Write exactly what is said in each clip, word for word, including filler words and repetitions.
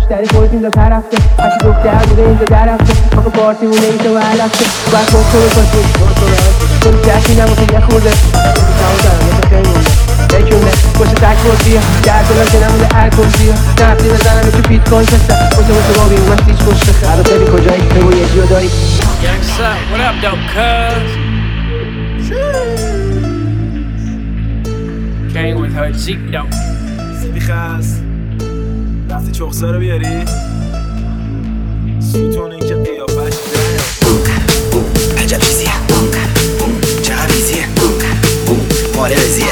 دفتری خودت اینجا طرفته هرچی دختر بوده اینجا درفته آقا پارتی مونه اینجا ورلفته باید خود تو بکاشی تو کسی نموزه یه خورده تمام دارم یه خیلی مونده بکونه باشه تک بردی درد دلان که نمونده الکلزی نفتی بزنم که بیت کوین کستم باشه باشه بابی اومد تیچ کشته خرا داری کجایی بگو یه جیو داری Gangsta, what up though cuz Came with her Zeke though سیبی خست رفتی چخصه رو بیاری سوتون این که قیافش عجب چیزیه چقدر بیزیه ماله بزیه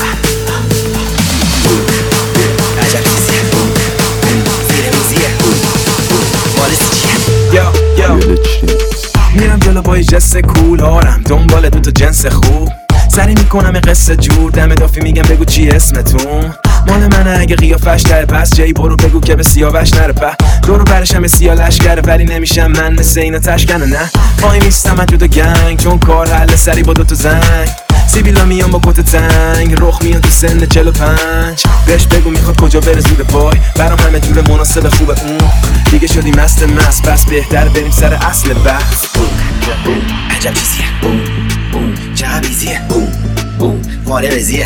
عجب چیزیه زیر میزیه ماله سیچیه یا یا میرم جلو با یه جست کول آرم دنبال دوتا جنس خوب سری میکنم یه قصه جور دم دافی میگم بگو چی اسمتون مال منه اگه قیافش تره پس جایی برو بگو که به سیاوش نره په دورو برشم سیا لشکره ولی نمیشم من مثل اینا تشکنه نه پای میستم من جدا گنگ چون کار حل سری با دوتا زنگ سیبیلا میان با کت تنگ رخ میان تو سن چل و پنج بهش بگو میخواد کجا بره زود پای برام همه جور مناسب خوبه اون دیگه شدی مست مست پس بهتر بریم سر اصل بحث عجب چیزیه چقدر بیزیه ماله بزیه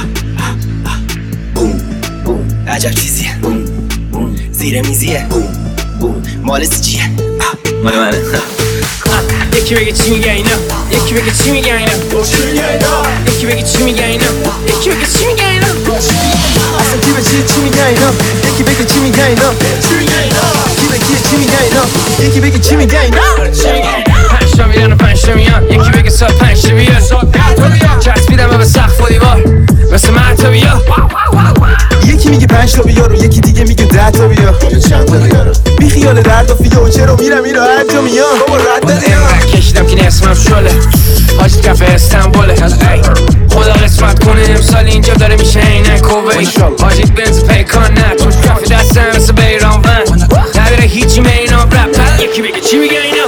عجب چیزیه زیر میزیه مال سیچیه مال منه یکی بگه چی میگه اینا یکی بگه چی میگه اینا یکی بگه چی میگه اینا یکی بگه چی میگه اینا اصلا کی به چیه چی میگه اینا یکی بگه چی میگه اینا کی به کیه چی میگه اینا یکی بگه چی میگه اینا پنج تا میرن و پنج تا میان یکی بگه سال پنج تا بیان چسبیدم به سقف و دیوار مثل مرتبیا یکی میگه پنج تا بیار و یکی دیگه میگه ده تا بیار بی خیال درد و فیه و چرا میرم اینا هر جا میان بابا رد دادیم اینقدر کشیدم که نسمم شله حاجی کف استنبوله خدا قسمت کنه امسال اینجا داره میشه اینه کوبی حاجی بنز پیکان نه توش کف دستم مثل بیران ون نداره هیچی مینام رپ یکی بگه چی میگه اینا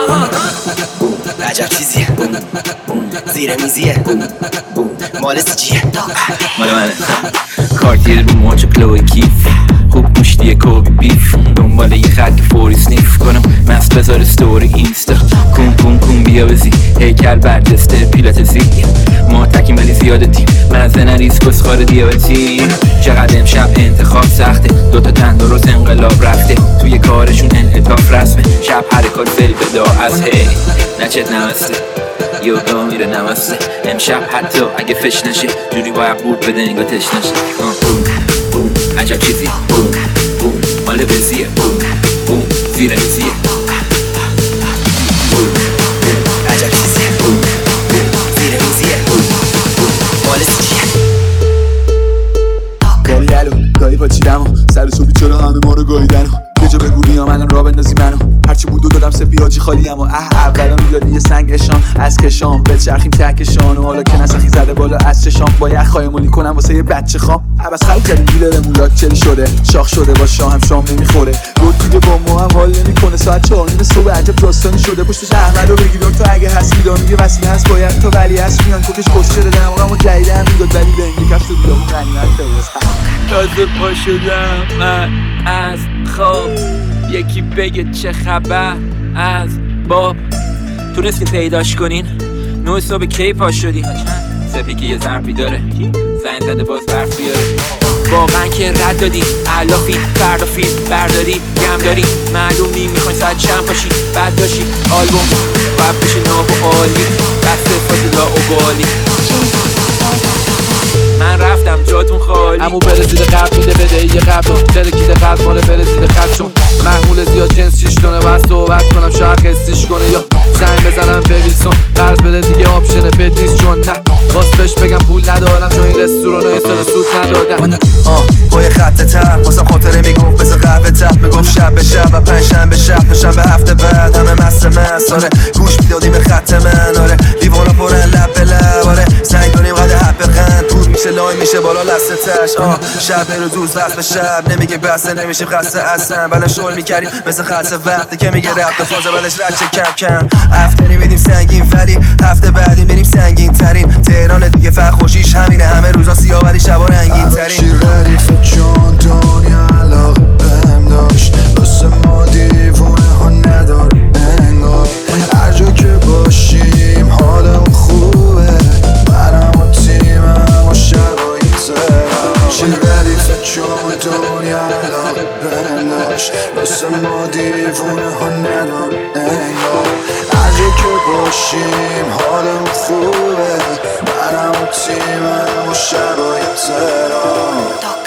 عجب چیزیه زیر میزیه مال سیچیه مال منه کارتیر رو موچ کلوی کیف خوب گوشتیه کوبی بیف دنباله یه خط فوری سنیف کنم مست بذار ستوری اینستا کون کون کون بیا بزی هیکل برجسته پیلاتزی ما تکیم ولی زیاده تیم مزنه ریسک و سخار دیابتی چقدر امشب انتخاب سخته دوتا تن درست انقلاب رفته توی کارشون انعطاف رسمه شب حرکات فل بدا از هی نچت نمسته یوگا میره نمسته امشب حتی اگه فش نشه جوری باید بود بده انگاه تش نشه عجب چیزی مال بزیه زیر میزیه عجب چیزیه زیر میزیه مال سیچیه گاهی دلو گاهی پاچیدم و سر صبحی چرا همه ما رو گاهیدن و یه جا بگو بیام الان را بندازی منو هرچی بود و دادم سپی حاجی خالیم و اه اولا میدادی یه سنگ اشان از کشام به چرخیم تکشان و حالا که نسخی زده بالا از چشام با یه خایمونی کنم واسه یه بچه خام عباس خرید کردیم دیلر مولاک چلی شده شاخ شده با شام شام نمیخوره رود دیگه با ما هم حال نمیکنه ساعت چهار نیم صبح عجب داستانی شده پشتش احمدو بگیرم تو اگه هست میدان میگه وسیله هست باید تو ولی هست میان کوکش کس شده دماغمو جدیدن میداد ولی به اینگه کفش تو بیامون غنیمت فرست تازه پا شدم من از خواب یکی بگه چه خبر از باب تونست که پیداش کنین نوع صبح کی پا شدی سپی که یه ظرفی داره زنگ زده باز برف بیاره واقعا که رد دادی علافی فردا فیلم برداری گم داری معلوم نیم میخواین ساعت چند پاشی بعد داشی آلبوم باید بشه ناب و عالی دست فاضلا و بالی من رفتم جاتون خالی امو برزیده قبل میده بده یه قبل دل کیده قلب مال برزیده خط چون محمول زیاد جنس شیش کنه و صحبت کنم شاید قصیش کنه یا زنگ بزنم به ویلسون قرض بده دیگه آپشن بد نیست چون نه باز بهش بگم پول ندارم چون این رستوران های سال سود ندادن آه با یه خط تر واسه خاطره میگفت بزا قهوه تر میگفت شب به شب و پنج شنبه شب تا شنبه هفته بعد همه مست مست آره گوش میدادیم به خط من آره لیوانا پرن لب به لب آره زنگ کنیم قد حب قند بود میشه لای میشه بالا لسته تش آه شب روز روز وقت به شب نمیگه بسته نمیشه خسته اصلا بله شل میکردیم مثل خلصه وقتی که میگه رفت فازه بلش رچه کم کم هفته میدیم سنگین ولی هفته بعدی بریم سنگین ترین تهران دیگه فقط خوشیش همینه همه روزا سیاه ولی شبا رنگین ترین ردیف جان دنیا علاقه بهم داشت باشیم حالم خوبه، منم و تیمم و شبای تهران.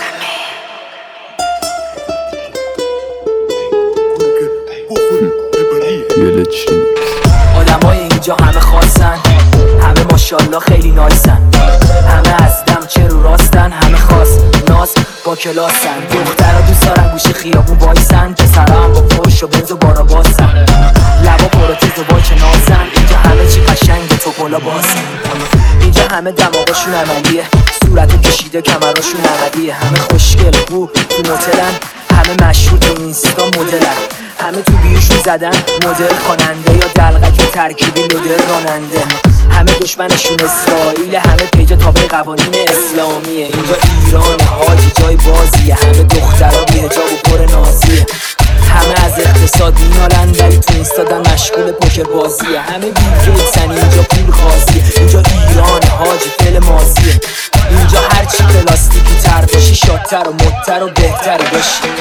آدمای اینجا همه خاصن، همه ماشالله خیلی نایسن، همه از دم چه رو راستن، همه خاص ناز با کلاسن. دخترها دوست دارن گوشه خیابون وایسن، پسرها هم با پرش و بنز و بارا باسن، لبا پروتز و باک نازن. اینجا همه چی قشنگه تو پلا باسن، اینجا همه دماغاشون عملیه، صورت کشیده کمراشون عملیه، همه خوشگل بو تو موتلن، همه مشهور تو اینستا مدلن، همه تو بیوشون زدن مدل خواننده یا دلغک ترکیبی لودر راننده، همه دشمنشون اسرائیل، همه پیجا تابع قوانین اسلامیه. اینجا ایران حاجی جای بازیه، همه دخترها بی حجاب و پر نازیه، همه از اقتصاد مینالن ولی تو اینستادن مشغول پوکر بازیه، همه بیلگیتسن اینجا پول خاصیه. اینجا ایران حاجی فعل ماضیه، اینجا هرچی پلاستیکی تر باشی شادتر و مدتر و بهتر باشی.